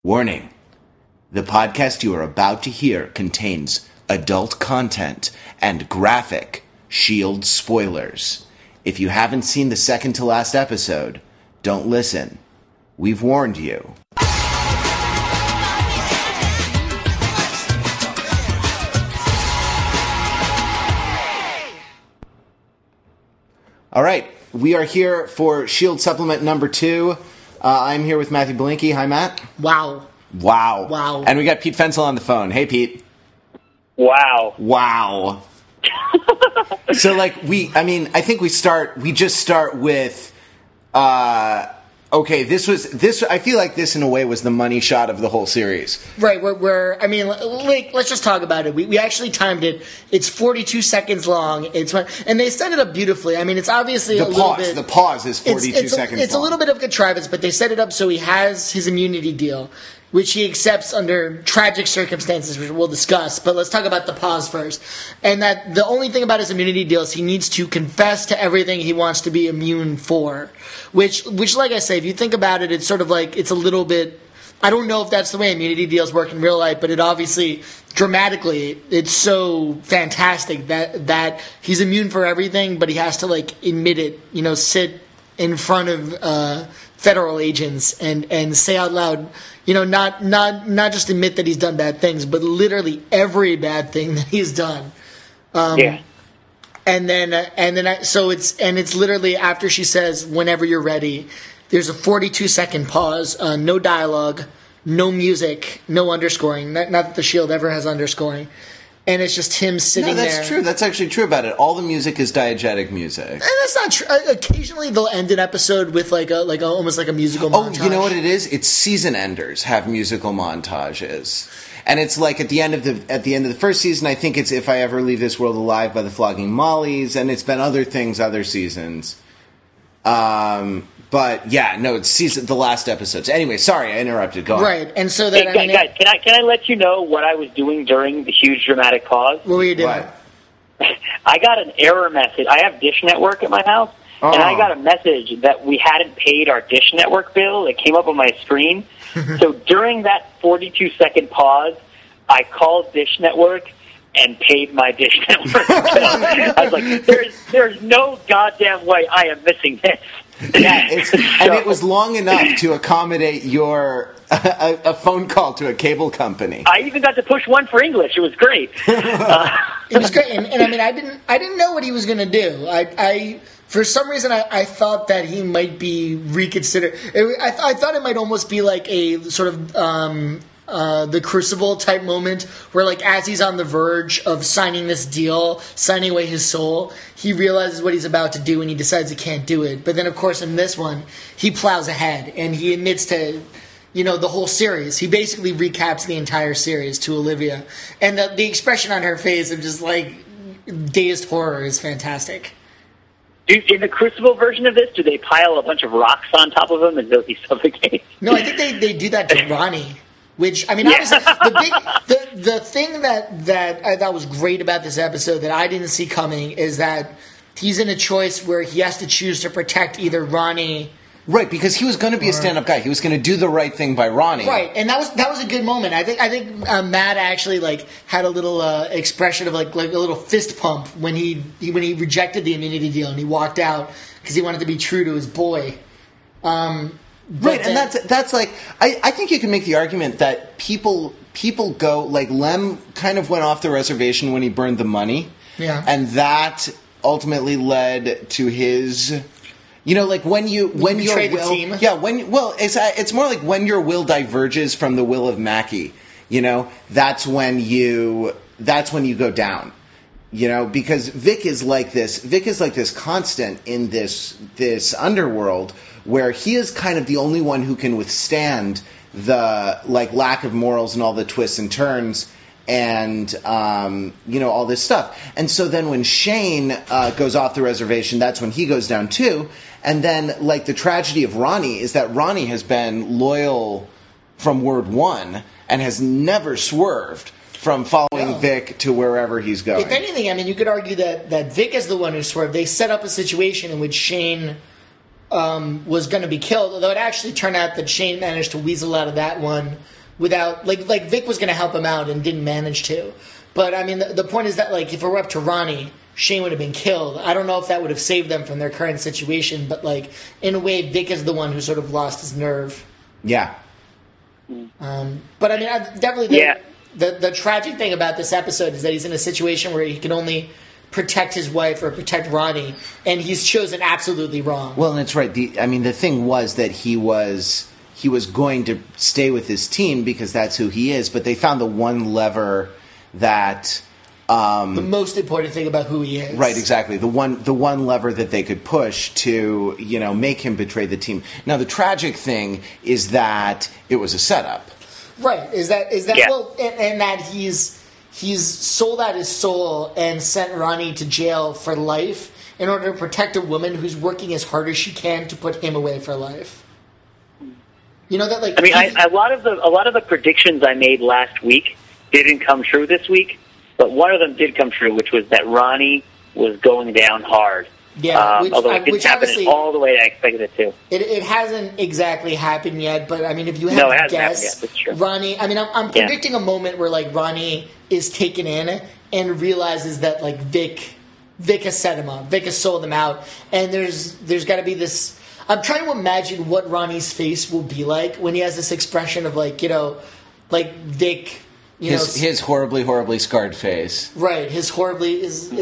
Warning. The podcast you are about to hear contains adult content and graphic S.H.I.E.L.D. spoilers. If you haven't seen the second to last episode, don't listen. We've warned you. All right, we are here for S.H.I.E.L.D. supplement number 2. I'm here with Matthew Belinkie. Hi, Matt. Wow. And we got Pete Fensel on the phone. Hey, Pete. Wow. So, I think we just start with, this, I feel like this in a way was the money shot of the whole series. Right, let's just talk about it. We actually timed it. It's 42 seconds long. And they set it up beautifully. I mean, it's obviously The pause is 42 seconds long. It's a little bit of contrivance, but they set it up so he has his immunity deal, which he accepts under tragic circumstances, which we'll discuss. But let's talk about the pause first. And that the only thing about his immunity deal is he needs to confess to everything he wants to be immune for. Which, like I say, if you think about it, it's sort of like, it's a little bit, I don't know if that's the way immunity deals work in real life, but it obviously, dramatically, it's so fantastic that he's immune for everything, but he has to, admit it, sit in front of federal agents and say out loud, not just admit that he's done bad things, but literally every bad thing that he's done. Yeah. So it's literally after she says, "Whenever you're ready," there's a 42-second pause, no dialogue, no music, no underscoring. Not that the S.H.I.E.L.D. ever has underscoring. And it's just him sitting there. No, that's true. That's actually true about it. All the music is diegetic music. And that's not true. Occasionally they'll end an episode with almost like a musical montage. Oh, you know what it is? It's season enders have musical montages. And it's like at the end of the first season, I think it's If I Ever Leave This World Alive by the Flogging Mollies, and it's been other things, other seasons. But yeah, no, it's the last episodes. Anyway, sorry, I interrupted. Go on. Right, and so that guys, can I let you know what I was doing during the huge dramatic pause? What were you doing? What? I got an error message. I have Dish Network at my house, and I got a message that we hadn't paid our Dish Network bill. It came up on my screen. So during that 42-second pause, I called Dish Network and paid my Dish Network bill. I was like, there's no goddamn way I am missing this. Yeah, and it was long enough to accommodate your a phone call to a cable company. I even got to push one for English. It was great. It was great, and I mean, I didn't know what he was going to do. I for some reason I thought that he might be reconsidered. I thought it might almost be like a sort of the Crucible type moment where, as he's on the verge of signing this deal, signing away his soul, he realizes what he's about to do and he decides he can't do it. But then, of course, in this one, he plows ahead and he admits to, the whole series. He basically recaps the entire series to Olivia. And the expression on her face of just, dazed horror is fantastic. In the Crucible version of this, do they pile a bunch of rocks on top of him as though he suffocates? No, I think they do that to Ronnie. Which, I mean, obviously, the thing that I thought was great about this episode that I didn't see coming is that he's in a choice where he has to choose to protect either Ronnie. Right, because he was going to be a stand-up guy. He was going to do the right thing by Ronnie. Right, and that was a good moment. I think Matt actually had a little expression of like a little fist pump when he rejected the immunity deal and he walked out because he wanted to be true to his boy. Right, and that's I think you can make the argument that people go, Lem kind of went off the reservation when he burned the money. Yeah. And that ultimately led to his, when your betray will, the team? Yeah, it's more like when your will diverges from the will of Mackie, that's when you go down. Because Vic is like this constant in this underworld where he is kind of the only one who can withstand the lack of morals and all the twists and turns and all this stuff. And so then when Shane goes off the reservation, that's when he goes down too. And then the tragedy of Ronnie is that Ronnie has been loyal from word one and has never swerved from following Vic to wherever he's going. If anything, I mean, you could argue that Vic is the one who swerved. They set up a situation in which Shane was going to be killed. Although it actually turned out that Shane managed to weasel out of that one without like Vic was going to help him out and didn't manage to. But I mean, the point is that like if it were up to Ronnie, Shane would have been killed. I don't know if that would have saved them from their current situation, but like in a way, Vic is the one who sort of lost his nerve. Yeah. But I mean, definitely the tragic thing about this episode is that he's in a situation where he can only protect his wife or protect Ronnie, and he's chosen absolutely wrong. Well, and it's right. The thing was that he was going to stay with his team because that's who he is, but they found the one lever that the most important thing about who he is. Right, exactly. The one lever that they could push to, make him betray the team. Now the tragic thing is that it was a setup. Right. Is that well, and that he's sold out his soul and sent Ronnie to jail for life in order to protect a woman who's working as hard as she can to put him away for life. You know that, like. I mean, a lot of the predictions I made last week didn't come true this week, but one of them did come true, which was that Ronnie was going down hard. Yeah, although it didn't happen all the way I expected it to. It hasn't exactly happened yet, but I mean, if you had to guess, that's true. Ronnie. I mean, I'm predicting a moment where like Ronnie is taken in and realizes that like Vic has set him up, Vic has sold him out, and there's got to be this. I'm trying to imagine what Ronnie's face will be like when he has this expression of like like Vic. His horribly, horribly scarred face. Right, his horribly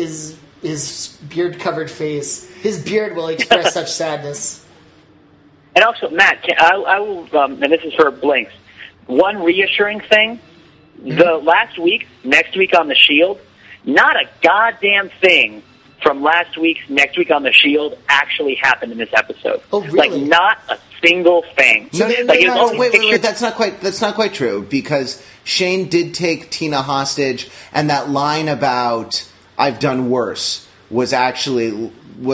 his beard-covered face. His beard will express such sadness. And also, Matt, I will, and this is for Blinks, one reassuring thing, the next week on The Shield, not a goddamn thing from next week on The Shield actually happened in this episode. Oh, really? Like, not a single thing. Wait, that's not quite true, because Shane did take Tina hostage, and that line about I've done worse was actually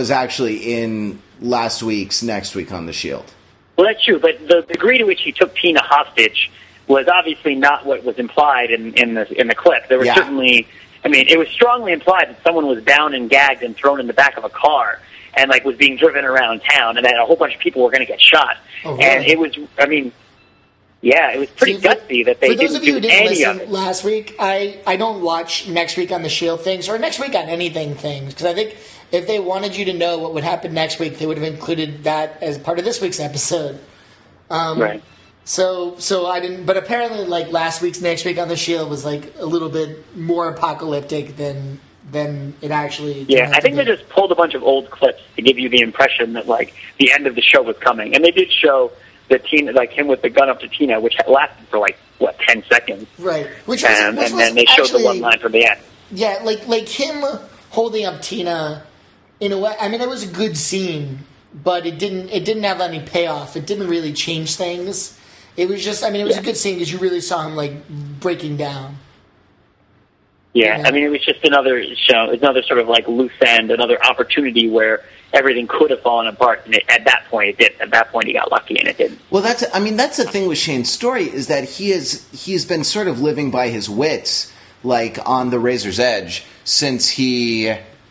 in next week on The Shield. Well, that's true, but the degree to which he took Tina hostage was obviously not what was implied in the clip. There was certainly, I mean, it was strongly implied that someone was bound and gagged and thrown in the back of a car and like was being driven around town, and that a whole bunch of people were going to get shot. Oh, really? And it was, I mean. Yeah, it was pretty gutsy that they didn't do any of it. Last week, I don't watch next week on the Shield things or next week on anything things, because I think if they wanted you to know what would happen next week, they would have included that as part of this week's episode. Right. So I didn't, but apparently like last week's next week on the Shield was like a little bit more apocalyptic than it actually. Yeah, I think they just pulled a bunch of old clips to give you the impression that like the end of the show was coming, and they did show. Tina, like him with the gun up to Tina, which lasted for 10 seconds. Right. And then they showed the one line from the end. Yeah, like him holding up Tina in a way. I mean, it was a good scene, but it didn't have any payoff. It didn't really change things. It was just, I mean, it was a good scene because you really saw him like breaking down. Yeah, I mean, it was just another show, another sort of like loose end, another opportunity where everything could have fallen apart, and at that point it did. At that point he got lucky, and it didn't. Well, that's the thing with Shane's story is that he's been sort of living by his wits, like on the razor's edge since he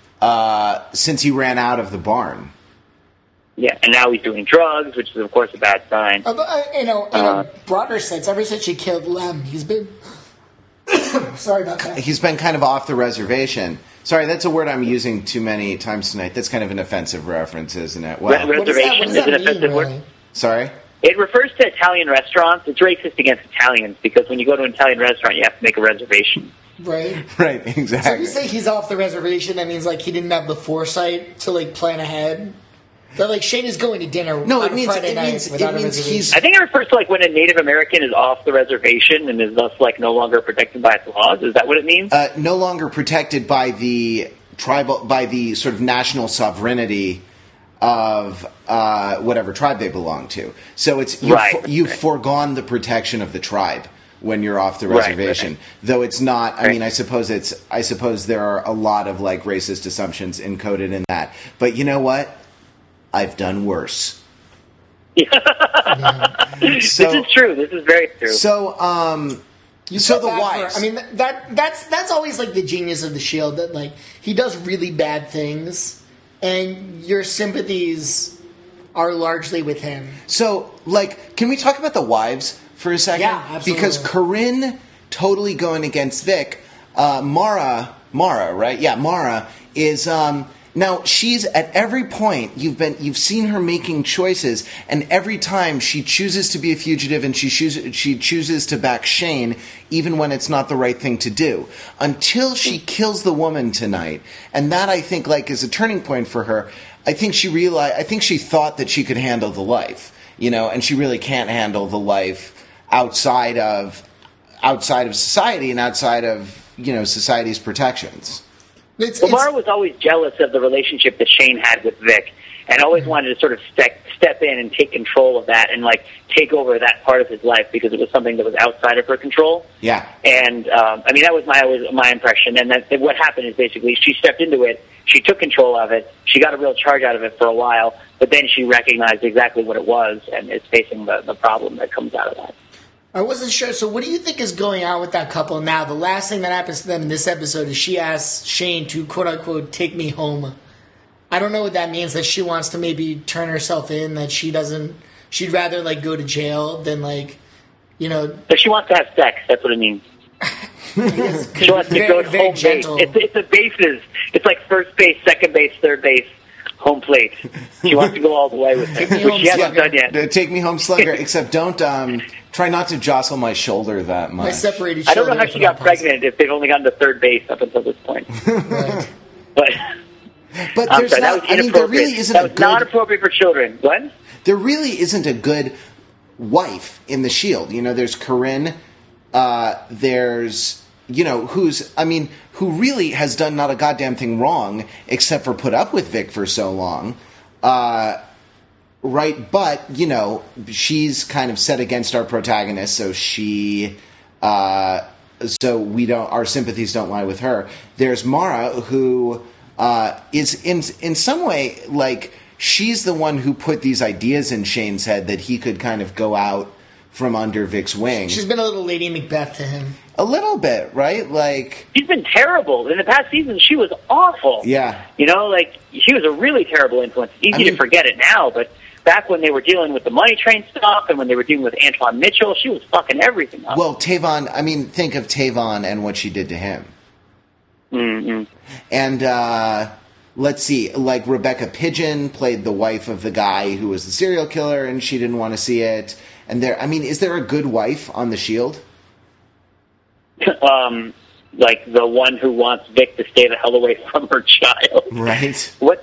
ran out of the barn. Yeah, and now he's doing drugs, which is of course a bad sign. In a broader sense, ever since he killed Lem, he's been. Sorry about that. He's been kind of off the reservation. Sorry, that's a word I'm using too many times tonight. That's kind of an offensive reference, isn't it? Well, reservation is an offensive word. Sorry? It refers to Italian restaurants. It's racist against Italians because when you go to an Italian restaurant, you have to make a reservation. Right. Right, exactly. So if you say he's off the reservation, that means like he didn't have the foresight to like plan ahead. But like Shane is going to dinner on Friday night without a reservation. I think it refers to like when a Native American is off the reservation and is thus like no longer protected by its laws. Is that what it means? No longer protected by the sort of national sovereignty of whatever tribe they belong to. So it's you've foregone the protection of the tribe when you're off the reservation. Right. Though it's not. I mean, I suppose there are a lot of like racist assumptions encoded in that. But you know what? I've done worse. This is true. This is very true. So, the wives. I mean, that's always like the genius of the Shield. That like he does really bad things, and your sympathies are largely with him. So, like, can we talk about the wives for a second? Yeah, absolutely. Because Corinne totally going against Vic. Mara, right? Yeah, Mara is now she's at every point you've seen her making choices, and every time she chooses to be a fugitive and she chooses to back Shane, even when it's not the right thing to do, until she kills the woman tonight. And that, I think, like, is a turning point for her. I think she thought that she could handle the life, and she really can't handle the life outside of society and outside of society's protections. Mara was always jealous of the relationship that Shane had with Vic, and always wanted to sort of step in and take control of that, and like take over that part of his life because it was something that was outside of her control. Yeah. And I mean, that was my impression. And what happened is basically she stepped into it, she took control of it, she got a real charge out of it for a while, but then she recognized exactly what it was, and is facing the problem that comes out of that. I wasn't sure. So what do you think is going on with that couple now? The last thing that happens to them in this episode is she asks Shane to, quote-unquote, take me home. I don't know what that means, that she wants to maybe turn herself in, that she'd rather, like, go to jail than, like, But she wants to have sex, that's what it means. She wants to go to home base. It's the bases. It's like first base, second base, third base, home plate. She wants to go all the way with it, which she hasn't done yet. Take me home, Slugger, except don't... Try not to jostle my shoulder that much. My separated I shoulder. don't know how she got pregnant if they've only gotten to third base up until this point. Right. But there's not. I mean, there really isn't that was not appropriate for children. What? There really isn't a good wife in the Shield. There's Corinne. There's who really has done not a goddamn thing wrong except for put up with Vic for so long. Right, but, she's kind of set against our protagonist, so our sympathies don't lie with her. There's Mara, who is in some way, like, she's the one who put these ideas in Shane's head that he could kind of go out from under Vic's wing. She's been a little Lady Macbeth to him. A little bit, right? Like, she's been terrible. In the past season, she was awful. Yeah. She was a really terrible influence. Easy to forget it now, but back when they were dealing with the Money Train stuff and when they were dealing with Antoine Mitchell, she was fucking everything up. Well, Tavon, think of Tavon and what she did to him. Mm-hmm. And let's see, like Rebecca Pidgeon played the wife of the guy who was the serial killer, and she didn't want to see it. And is there a good wife on The Shield? Like the one who wants Vic to stay the hell away from her child. Right. What?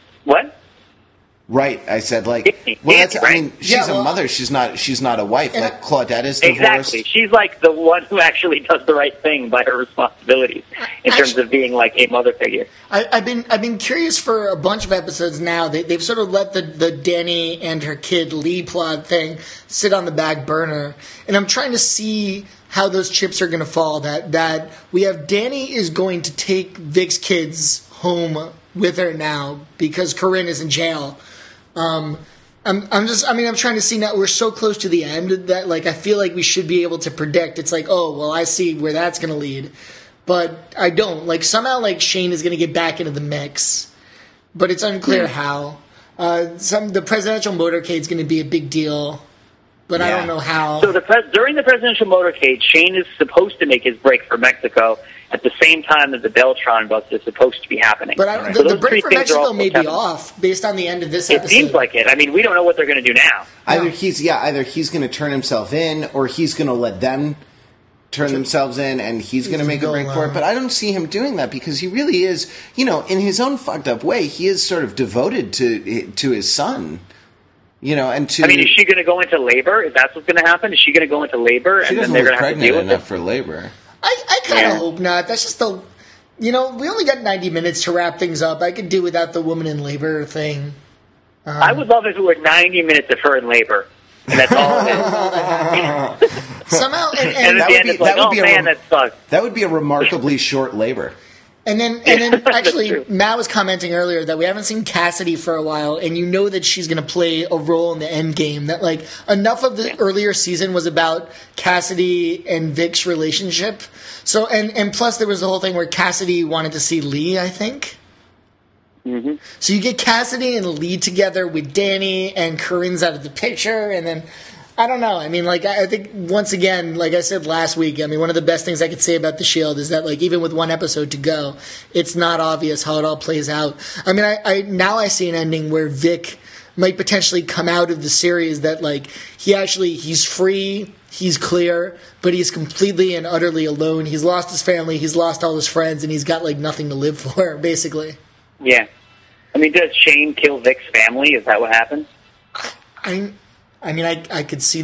Right, I said she's a mother. She's not a wife. Like Claudette is divorced. Exactly, she's like the one who actually does the right thing by her responsibilities in terms of being like a mother figure. I've been curious for a bunch of episodes now. They've sort of let the Danny and her kid Lee plot thing sit on the back burner, and I'm trying to see how those chips are going to fall. That we have Danny is going to take Vic's kids home with her now because Corinne is in jail. I'm trying to see now. We're so close to the end that, like, I feel like we should be able to predict. It's like, oh, well, I see where that's going to lead, but I don't. Like, somehow, like, Shane is going to get back into the mix, but it's unclear how. The presidential motorcade is going to be a big deal, but I don't know how. So during the presidential motorcade, Shane is supposed to make his break for Mexico at the same time that the Beltron bus is supposed to be happening. But the break for Mexico may be off based on the end of this episode. It seems like it. I mean, we don't know what they're going to do now. Either he's going to turn himself in, or he's going to let them turn themselves in, and he's going to make a break for it. But I don't see him doing that because he really is, in his own fucked up way, he is sort of devoted to his son. And to. I mean, is she going to go into labor? Is that what's going to happen? Is she going to go into labor, and then they're going to have to deal with enough for labor? I kind of hope not. That's just we only got 90 minutes to wrap things up. I could do without the woman in labor thing. I would love if it were 90 minutes of her in labor. And that's all it is. Somehow, and at the end, it's like, oh man, that sucks. That would be a remarkably short labor. And then actually, Matt was commenting earlier that we haven't seen Cassidy for a while, and you know that she's going to play a role in the end game. That, like, enough of the earlier season was about Cassidy and Vic's relationship. So, and plus there was the whole thing where Cassidy wanted to see Lee, I think. Mm-hmm. So you get Cassidy and Lee together with Danny, and Corinne's out of the picture, and then I don't know. I mean, like, I think once again, like I said last week, I mean, one of the best things I could say about The Shield is that, like, even with one episode to go, it's not obvious how it all plays out. I mean, I now I see an ending where Vic might potentially come out of the series that, like, he's free, he's clear, but he's completely and utterly alone. He's lost his family, he's lost all his friends, and he's got, like, nothing to live for, basically. Yeah. I mean, does Shane kill Vic's family? Is that what happens? I could see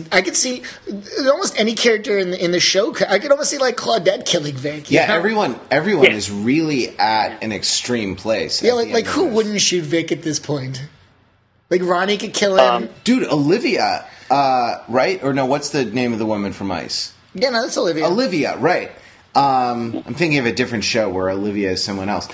almost any character in the show. I could almost see like Claudette killing Vic. Yeah, everyone is really at an extreme place. Yeah, like who wouldn't shoot Vic at this point? Like Ronnie could kill him. Dude, Olivia, right? Or no, what's the name of the woman from Ice? Yeah, no, that's Olivia. Olivia, right. I'm thinking of a different show where Olivia is someone else.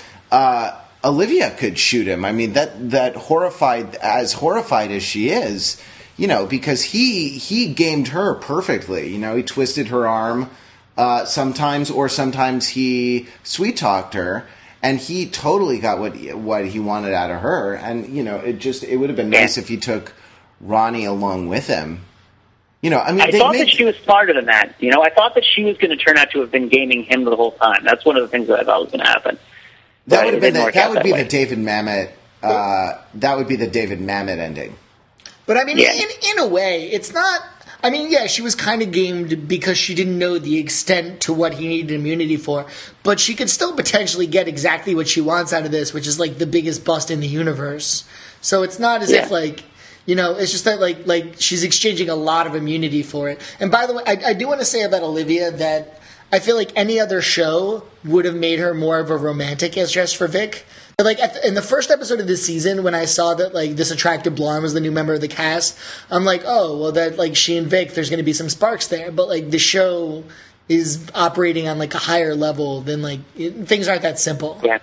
Olivia could shoot him. I mean, that horrified as she is, you know, because he gamed her perfectly. You know, he twisted her arm sometimes, or sometimes he sweet talked her, and he totally got what he wanted out of her. And you know, it would have been nice if he took Ronnie along with him. You know, I mean, I thought that she was smarter than that. You know, I thought that she was going to turn out to have been gaming him the whole time. That's one of the things that I thought was going to happen. That would have been the David Mamet. That would be the David Mamet ending. But I mean, in a way, it's not. I mean, yeah, she was kind of gamed because she didn't know the extent to what he needed immunity for. But she could still potentially get exactly what she wants out of this, which is like the biggest bust in the universe. So it's not as if like, you know, it's just that like she's exchanging a lot of immunity for it. And by the way, I do want to say about Olivia that I feel like any other show would have made her more of a romantic as just for Vic. But like in the first episode of this season, when I saw that like this attractive blonde was the new member of the cast, I'm like, oh, well, that like she and Vic, there's going to be some sparks there. But like the show is operating on like a higher level than like things aren't that simple. Yeah.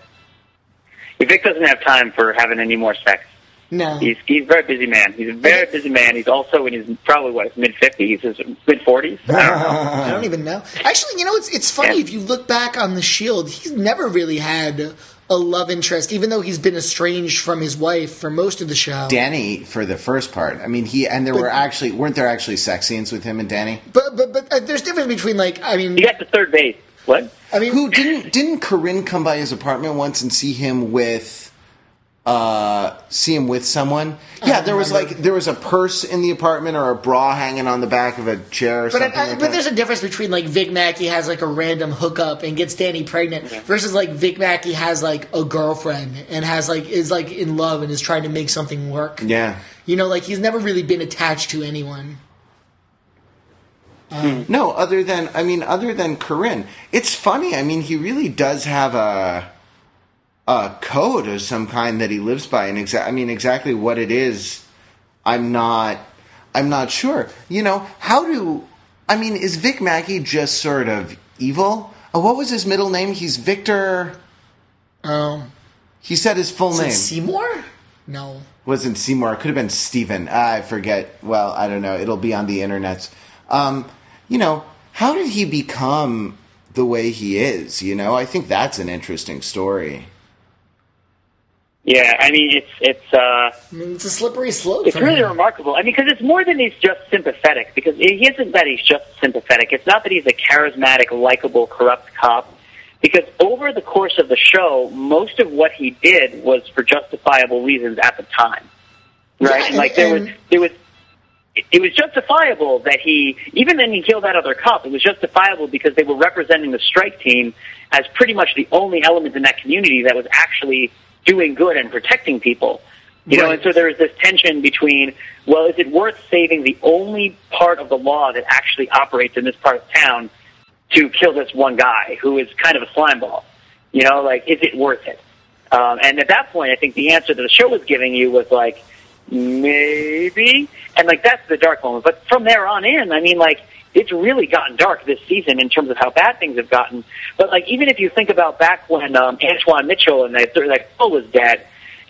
Vic doesn't have time for having any more sex. No, he's a very busy man. He's a very busy man. He's also in his probably his mid-50s, his mid-40s. I don't know. I don't even know. Actually, you know, it's funny if you look back on The Shield, he's never really had a love interest, even though he's been estranged from his wife for most of the show. Danny for the first part. I mean, weren't there actually sex scenes with him and Danny? But there's difference between like he got to third base. What? I mean, who didn't Corinne come by his apartment once and see him with someone? Yeah, there was a purse in the apartment or a bra hanging on the back of a chair or something. But there's a difference between like Vic Mackey has like a random hookup and gets Danny pregnant versus like Vic Mackey has like a girlfriend and is like in love and is trying to make something work. Yeah, you know, like he's never really been attached to anyone. No, other than Corinne. It's funny. I mean, he really does have a code of some kind that he lives by, and exactly what it is, I'm not sure. You know, is Vic Mackey just sort of evil? What was his middle name? He's Victor. He said his full name. Seymour? No. Wasn't Seymour. It could have been Stephen. I forget. Well, I don't know. It'll be on the internets. You know, how did he become the way he is? You know, I think that's an interesting story. Yeah, I mean, it's a slippery slope. It's really remarkable. I mean, because it's more than he's just sympathetic. Because it isn't that he's just sympathetic. It's not that he's a charismatic, likable, corrupt cop. Because over the course of the show, most of what he did was for justifiable reasons at the time, right? Yeah, it was justifiable that even then he killed that other cop. It was justifiable because they were representing the strike team as pretty much the only element in that community that was actually doing good and protecting people. You know, and so there was this tension between, well, is it worth saving the only part of the law that actually operates in this part of town to kill this one guy who is kind of a slimeball? You know, like, is it worth it? And at that point, I think the answer that the show was giving you was like, maybe. And like, that's the dark moment. But from there on in, I mean, like, it's really gotten dark this season in terms of how bad things have gotten. But like, even if you think about back when Antoine Mitchell and that girl was dead,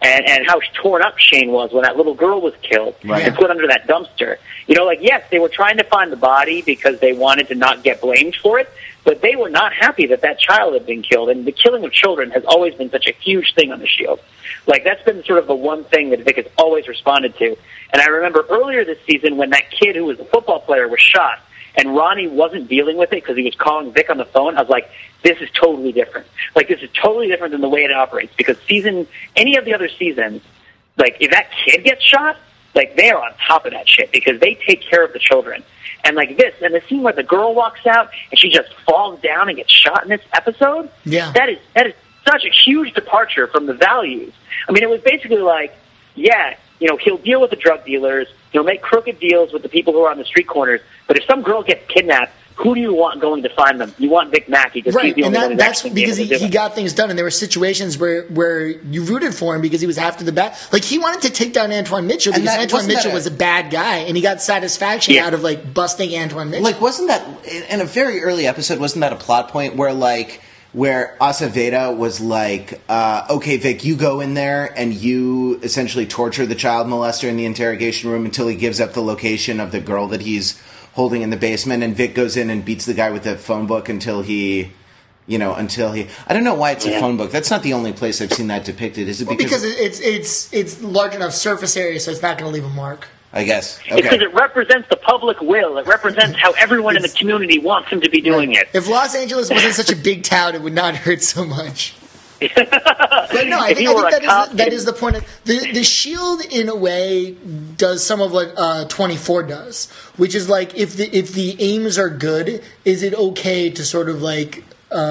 and how torn up Shane was when that little girl was killed and put under that dumpster. You know, like, yes, they were trying to find the body because they wanted to not get blamed for it, but they were not happy that that child had been killed. And the killing of children has always been such a huge thing on the Shield. Like, that's been sort of the one thing that Vic has always responded to. And I remember earlier this season when that kid who was a football player was shot, and Ronnie wasn't dealing with it because he was calling Vic on the phone, I was like, this is totally different. Like, this is totally different than the way it operates. Because any of the other seasons, like, if that kid gets shot, like, they're on top of that shit because they take care of the children. And like this, and the scene where the girl walks out and she just falls down and gets shot in this episode, that is such a huge departure from the values. I mean, it was basically like, yeah, you know, he'll deal with the drug dealers, he'll make crooked deals with the people who are on the street corners, but if some girl gets kidnapped, who do you want going to find them? You want Vic Mackey because he's the only one who's actually because he got things done, and there were situations where you rooted for him because he was after the bad. Like, he wanted to take down Antoine Mitchell because Antoine Mitchell was a bad guy, and he got satisfaction out of like busting Antoine Mitchell. Like, wasn't that in a very early episode? Wasn't that a plot point where Acevedo was like, okay, Vic, you go in there and you essentially torture the child molester in the interrogation room until he gives up the location of the girl that he's holding in the basement, and Vic goes in and beats the guy with the phone book until he I don't know why it's a phone book. That's not the only place I've seen that depicted. Is it because it's large enough surface area, so it's not going to leave a mark. I guess. Okay. It's because it represents the public will. It represents how everyone in the community wants him to be doing it. If Los Angeles wasn't such a big town, it would not hurt so much. But no, I think that is the point. The Shield, in a way, does some of what 24 does, which is like if the aims are good, is it okay to sort of like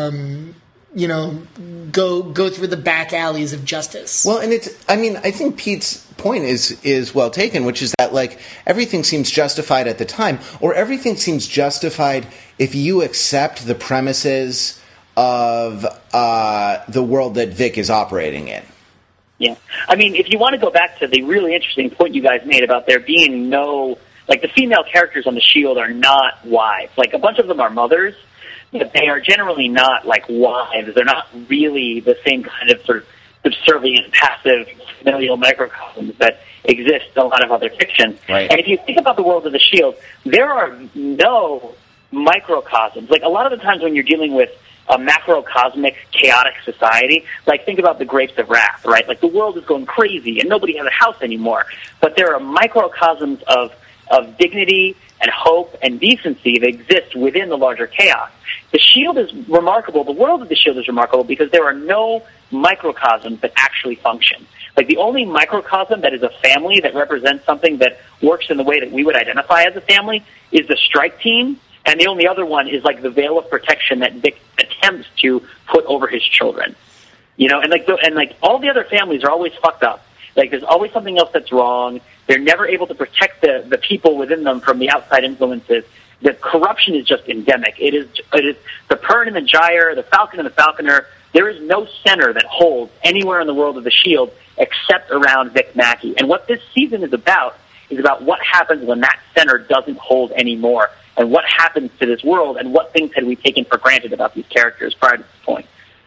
go through the back alleys of justice? Well, and I think Pete's point is well taken, which is that like everything seems justified at the time, or everything seems justified if you accept the premises of the world that Vic is operating in. Yeah. I mean, if you want to go back to the really interesting point you guys made about there being the female characters on the Shield are not wives. Like, a bunch of them are mothers, but they are generally not, like, wives. They're not really the same kind of sort of subservient, passive, familial microcosms that exist in a lot of other fiction. Right. And if you think about the world of the Shield, there are no microcosms. Like, a lot of the times when you're dealing with a macrocosmic, chaotic society, like, think about the Grapes of Wrath, right? Like, the world is going crazy and nobody has a house anymore. But there are microcosms of dignity and hope and decency that exist within the larger chaos. The Shield is remarkable. The world of the Shield is remarkable because there are no microcosms that actually function. Like, the only microcosm that is a family that represents something that works in the way that we would identify as a family is the strike team. And the only other one is like the veil of protection that Vic attempts to put over his children. You know, and like all the other families are always fucked up. Like, there's always something else that's wrong. They're never able to protect the people within them from the outside influences. The corruption is just endemic. It is the Pern and the Gyre, the Falcon and the Falconer. There is no center that holds anywhere in the world of the Shield except around Vic Mackey. And what this season is about what happens when that center doesn't hold anymore, and what happens to this world, and what things had we taken for granted about these characters prior to this point.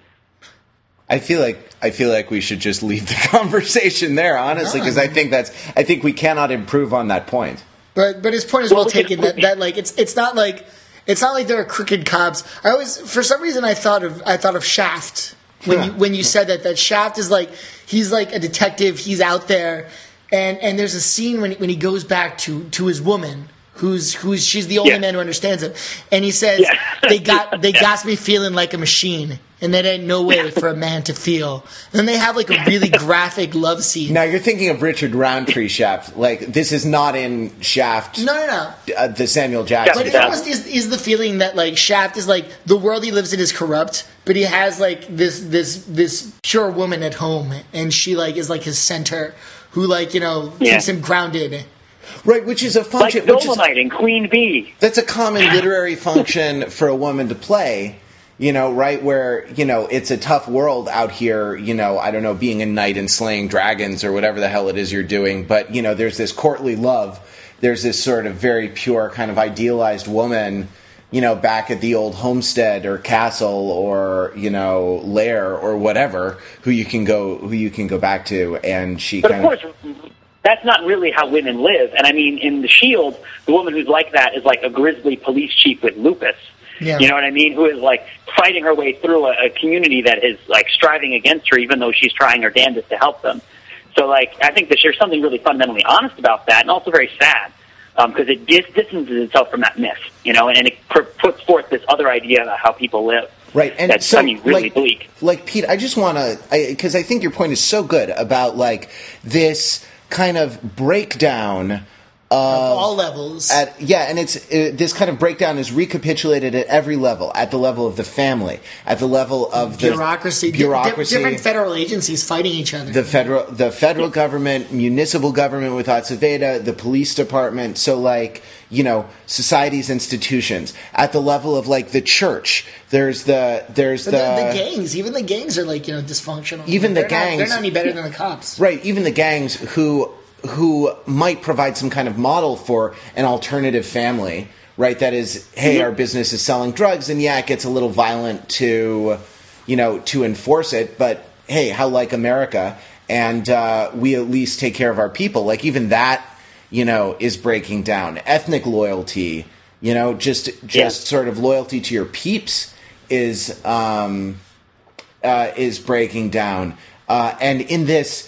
I feel like we should just leave the conversation there, honestly, because I think we cannot improve on that point. But his point is well taken. That like it's not like there are crooked cops. For some reason I thought of Shaft when you said that Shaft is like, he's like a detective. He's out there, and there's a scene when he goes back to his woman. She's the only man who understands him, and he says they got me feeling like a machine, and that ain't no way for a man to feel. And then they have like a really graphic love scene. Now you're thinking of Richard Roundtree Shaft. Like, this is not in Shaft. No. The Samuel Jackson. But it almost is the feeling that like Shaft is like the world he lives in is corrupt, but he has like this pure woman at home, and she like is like his center, who like keeps him grounded. Right, which is a function like Dolomite and Queen Bee. That's a common literary function for a woman to play, right? Where, it's a tough world out here, I don't know, being a knight and slaying dragons or whatever the hell it is you're doing. But, there's this courtly love. There's this sort of very pure kind of idealized woman back at the old homestead or castle or, lair or whatever, who you can go back to, and she But of course, that's not really how women live. And I mean, in The Shield, the woman who's like that is like a grizzly police chief with lupus. Yeah. You know what I mean? Who is like fighting her way through a community that is like striving against her, even though she's trying her damnedest to help them. So, like, I think that there's something really fundamentally honest about that, and also very sad, because it distances itself from that myth, and it puts forth this other idea about how people live. Right, and that's, so, really bleak. Like, Pete, I just want to, because I think your point is so good about, like, this kind of breakdown of all levels. And this kind of breakdown is recapitulated at every level, at the level of the family, at the level of the bureaucracy, different federal agencies fighting each other. The federal government, municipal government with Azaveda, the police department. So, like, society's institutions. At the level of, like, the church, there's the gangs. Even the gangs are, like, dysfunctional. Even the gangs, they're not any better than the cops. Right. Even the gangs who might provide some kind of model for an alternative family, right? That is, hey, our business is selling drugs, and it gets a little violent to enforce it, but hey, how like America, and we at least take care of our people. Like, even that, is breaking down. Ethnic loyalty, just sort of loyalty to your peeps is breaking down. And in this,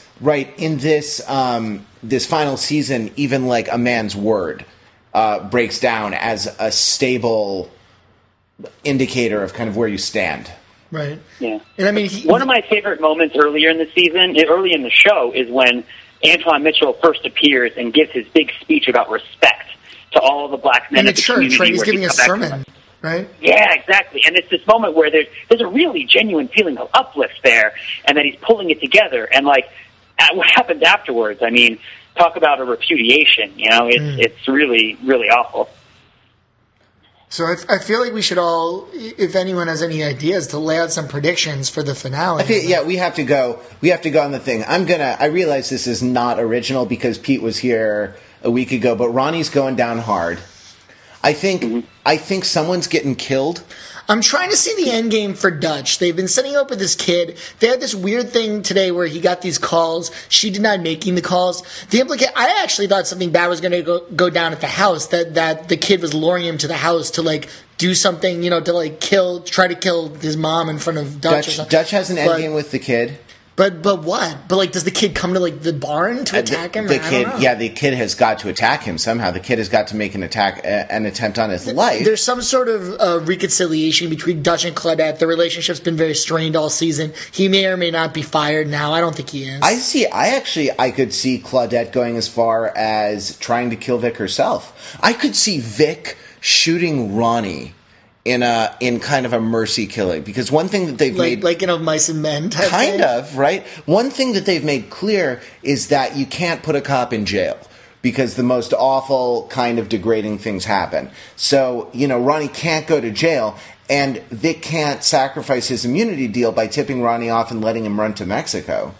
this final season, even like a man's word breaks down as a stable indicator of kind of where you stand. Right. Yeah. And I mean, one of my favorite moments early in the show, is when Antoine Mitchell first appears and gives his big speech about respect to all the black men in the of the church, community. right? He's giving a sermon, right? Yeah, exactly. And it's this moment where there's a really genuine feeling of uplift there, and that he's pulling it together. And like, what happens afterwards? I mean, talk about a repudiation. It's really, really awful. So I feel like we should all, if anyone has any ideas, to lay out some predictions for the finale. We have to go. We have to go on the thing. I realize this is not original because Pete was here a week ago, but Ronnie's going down hard. I think someone's getting killed. I'm trying to see the end game for Dutch. They've been setting up with this kid. They had this weird thing today where he got these calls. She denied making the calls. I actually thought something bad was going to go down at the house, that the kid was luring him to the house to, like, do something, to, like, try to kill his mom in front of Dutch or something. Dutch has an end game with the kid. But what? But, like, does the kid come to, like, the barn to attack him? The kid has got to attack him somehow. The kid has got to make an attempt on his life. There's some sort of reconciliation between Dutch and Claudette. The relationship's been very strained all season. He may or may not be fired now. I don't think he is. I could see Claudette going as far as trying to kill Vic herself. I could see Vic shooting Ronnie in kind of a mercy killing, because one thing that they've made, like in a Mice and Men type kind of, right? One thing that they've made clear is that you can't put a cop in jail because the most awful kind of degrading things happen. So, Ronnie can't go to jail, and Vic can't sacrifice his immunity deal by tipping Ronnie off and letting him run to Mexico.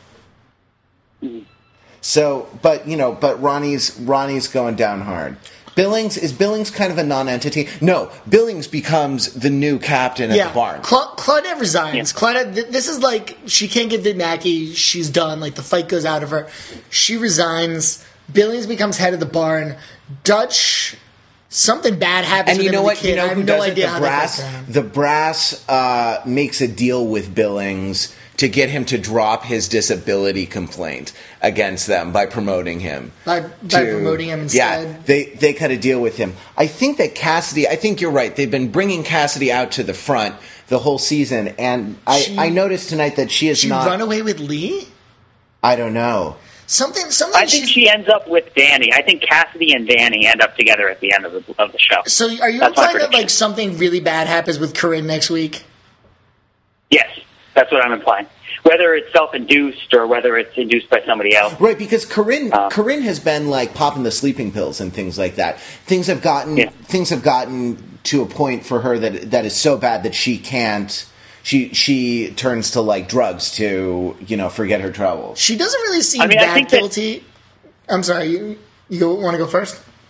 So, but Ronnie's going down hard. Is Billings kind of a non-entity? No, Billings becomes the new captain at the barn. Claudette resigns. Yeah. Claudette, this is like, she can't get Vic Mackey. She's done. Like, the fight goes out of her. She resigns. Billings becomes head of the barn. Dutch, something bad happens. And you know what? I have no idea how that goes down. The brass makes a deal with Billings to get him to drop his disability complaint against them by promoting him. By promoting him instead? Yeah, they cut a deal with him. I think that Cassidy, I think you're right, they've been bringing Cassidy out to the front the whole season, and I noticed tonight that she is not... She run away with Lee? I don't know. Something. I think she ends up with Danny. I think Cassidy and Danny end up together at the end of the show. So are you implying that, like, something really bad happens with Corinne next week? Yes. That's what I'm implying. Whether it's self-induced or whether it's induced by somebody else. Right, because Corinne has been, like, popping the sleeping pills and things like that. Things have gotten to a point for her that is so bad that she can't. She turns to, like, drugs to, forget her troubles. She doesn't really seem that guilty. I'm sorry, you want to go first?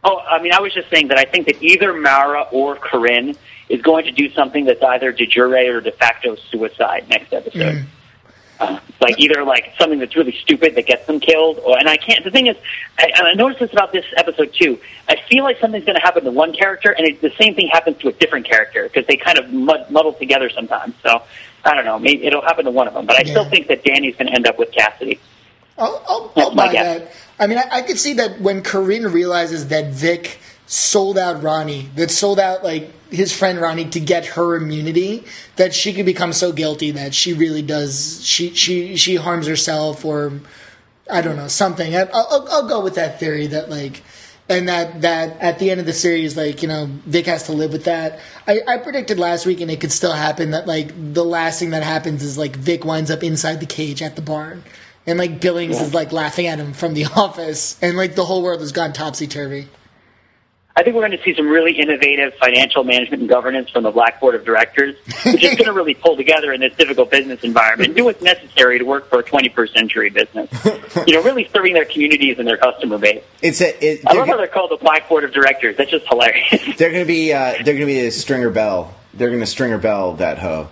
Oh, I mean, I was just saying that I think that either Mara or Corinne is going to do something that's either de jure or de facto suicide next episode. Like either like something that's really stupid that gets them killed, and I can't. The thing is, I noticed this about this episode too. I feel like something's going to happen to one character, and the same thing happens to a different character because they kind of muddle together sometimes. So I don't know. Maybe it'll happen to one of them, but I still think that Danny's going to end up with Cassidy. I'll buy that. I mean, I could see that when Corinne realizes that Vic sold out Ronnie, that sold out like his friend Ronnie to get her immunity, that she could become so guilty that she really does she harms herself, or I don't know, something. I'll go with that theory that like, and that at the end of the series, like, you know, Vic has to live with that. I predicted last week, and it could still happen, that like the last thing that happens is like Vic winds up inside the cage at the barn. And, like, Billings is, like, laughing at him from the office. And, like, the whole world has gone topsy-turvy. I think we're going to see some really innovative financial management and governance from the Black Board of Directors, which is going to really pull together in this difficult business environment and do what's necessary to work for a 21st century business. You know, really serving their communities and their customer base. I love how they're called the Black Board of Directors. That's just hilarious. They're going to be a Stringer Bell. They're going to Stringer Bell that hoe.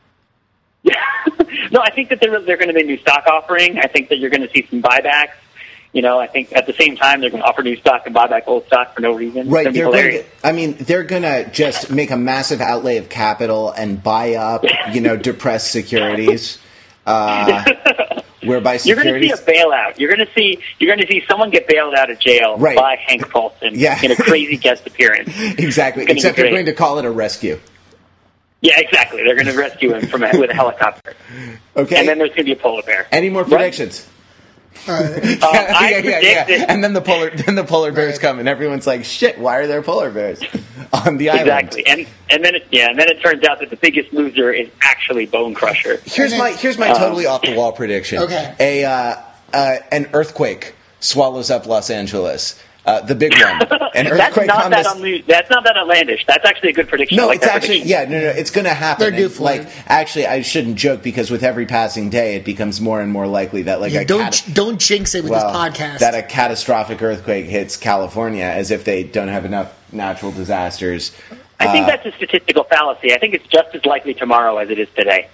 No, I think that they're going to be a new stock offering. I think that you're going to see some buybacks. You know, I think at the same time they're going to offer new stock and buy back old stock for no reason. Right. They're going to just make a massive outlay of capital and buy up, you know, depressed securities. Whereby securities, you're going to see a bailout. You're going to see someone get bailed out of jail by Hank Paulson in a crazy guest appearance. Exactly. Except they're going to call it a rescue. Yeah, exactly. They're going to rescue him with a helicopter. Okay. And then there's going to be a polar bear. Any more predictions? I predicted. And then the polar bears come, and everyone's like, "Shit! Why are there polar bears on the island?" Exactly. And then it turns out that the biggest loser is actually Bone Crusher. Here's my totally off the wall prediction. Okay. An earthquake swallows up Los Angeles. The big one. An earthquake that's not that outlandish. That's actually a good prediction. No, it's actually it's going to happen. They're due for it. Actually, I shouldn't joke because with every passing day, it becomes more and more likely that don't jinx it with this podcast. That a catastrophic earthquake hits California, as if they don't have enough natural disasters. I think that's a statistical fallacy. I think it's just as likely tomorrow as it is today.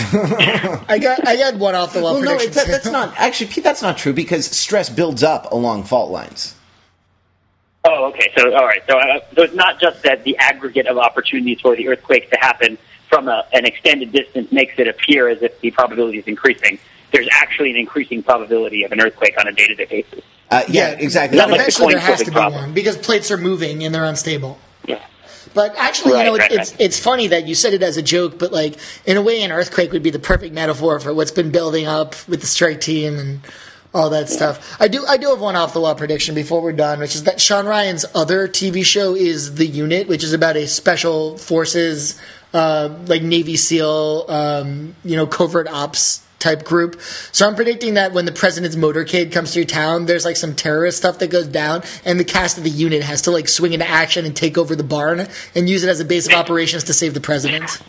I got one off the wall prediction. No, that's not actually, Pete. That's not true because stress builds up along fault lines. Oh, okay. So, all right. So it's not just that the aggregate of opportunities for the earthquakes to happen from an extended distance makes it appear as if the probability is increasing. There's actually an increasing probability of an earthquake on a day-to-day basis. Yeah, exactly. Eventually there has to be one because plates are moving and they're unstable. Yeah. But actually, it's funny that you said it as a joke, but like in a way, an earthquake would be the perfect metaphor for what's been building up with the strike team and all that stuff. I do have one off the wall prediction before we're done, which is that Sean Ryan's other TV show is The Unit, which is about a special forces, like Navy SEAL, covert ops type group. So I'm predicting that when the president's motorcade comes through town, there's like some terrorist stuff that goes down, and the cast of The Unit has to like swing into action and take over the barn and use it as a base of operations to save the president.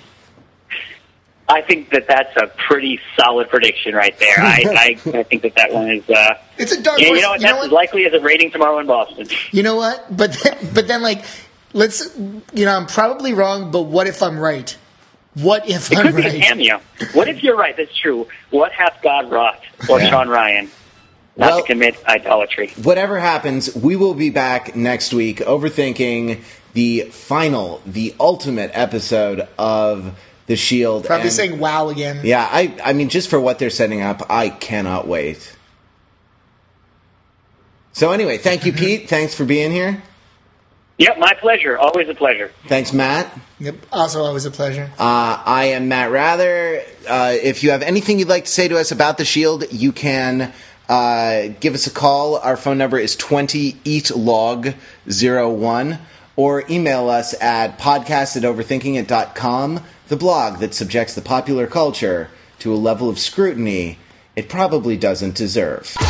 I think that's a pretty solid prediction right there. I think that one is. It's a dark horse. You know what? That's as likely as a rating tomorrow in Boston. You know what? But then like, I'm probably wrong, but what if I'm right? What if I'm right? It could be a cameo. What if you're right? That's true. What hath God wrought for Sean Ryan? Not to commit idolatry. Whatever happens, we will be back next week overthinking the ultimate episode of The Shield. Probably saying wow again. Yeah, I mean, just for what they're setting up, I cannot wait. So anyway, thank you, Pete. Thanks for being here. Yep, my pleasure. Always a pleasure. Thanks, Matt. Yep, also always a pleasure. I am Matt Rather. If you have anything you'd like to say to us about The Shield, you can give us a call. Our phone number is 20EATLOG01, or email us at podcast@overthinkingit.com, the blog that subjects the popular culture to a level of scrutiny it probably doesn't deserve.